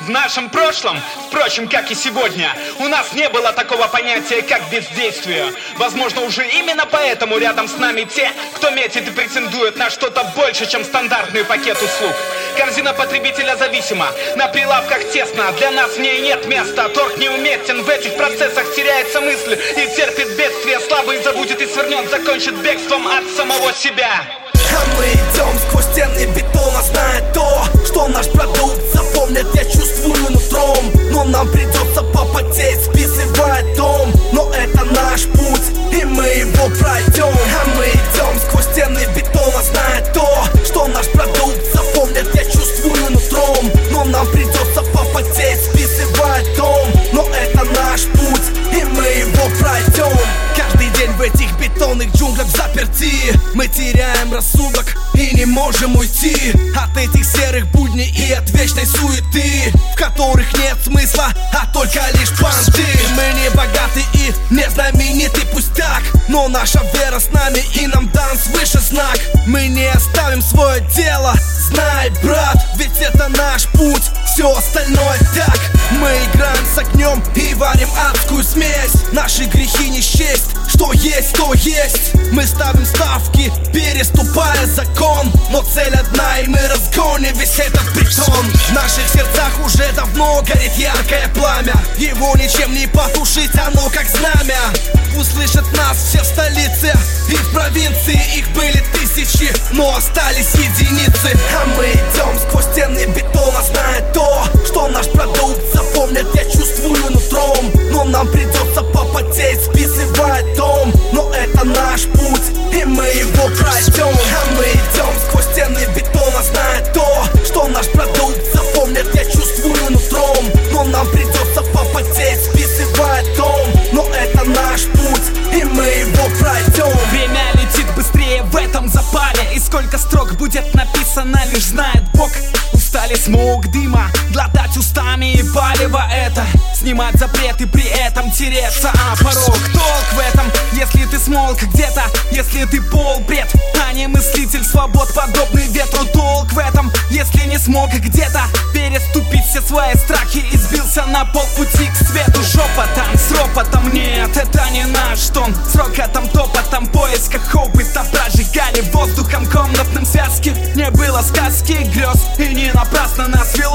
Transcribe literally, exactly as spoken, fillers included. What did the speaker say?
В нашем прошлом, впрочем, как и сегодня, у нас не было такого понятия, как бездействие. Возможно, уже именно поэтому рядом с нами те, кто метит и претендует на что-то больше, чем стандартный пакет услуг. Корзина потребителя зависима, на прилавках тесно, для нас в ней нет места. Торг неуместен, в этих процессах теряется мысль и терпит бедствие. Слабый забудет и свернет, закончит бегством от самого себя. А мы идем сквозь стены бетона, зная то, что наш продукт запомнят, я чувствую нутром. Но нам придется попотеть, списывая дом. Но это наш путь, и мы его пройдем. А мы идем сквозь стены бетона, зная то, что наш продукт запомнят, я чувствую нутром. Но нам придется попотеть, списывая дом. Но это наш путь, и мы его пройдем. Каждый день в этих бетонных джунглях заперти, мы теряем рассудок и не можем уйти от этих серых будней и от вечной суеты, в которых нет смысла, а только лишь понты. Мы не богаты и не знамениты, пусть так, но наша вера с нами и нам дан свыше знак. Мы не оставим свое дело, знай, брат, ведь это наш путь, все остальное так. Мы играем с огнем и варим адскую смесь. Наши грехи не счесть, что есть, то есть. Мы ставим ставки, переступая закон, но цель одна, и мы разгоним весь этот притон. В наших сердцах уже давно горит яркое пламя, его ничем не потушить, оно как знамя. Услышат нас все в столице и в провинции, их были тысячи, но остались единицы. А мы идем сквозь стены бетона, зная то, что наш продукт запомнят, я чувствую нутром. Но нам придется попотеть, списывая дом. Но это наш путь, и мы его пройдем. А мы идем сквозь стены бетона, зная то, что наш продукт запомнят, я чувствую нутром. Но нам придется попотеть, списывая дом. Но это наш путь, и мы его пройдем. Время летит быстрее в этом запале, и сколько строк будет написано, лишь знает Бог. Устали смог дыма, глотать устами и палево это, снимать запреты, при этом тереться о порог. Толк в этом, если ты смолк где-то, если ты полбред, а не мыслитель свобод, подобный ветру. Толк в этом, если не смог где-то переступить все свои страхи и сбился на полпути к свету. Шепотом, с ропотом, нет, это не наш тон. С рокотом, топотом, поиска хопыта прожигали воздухом комнатным связки. Не было сказки, грез, и не напрасно нас вел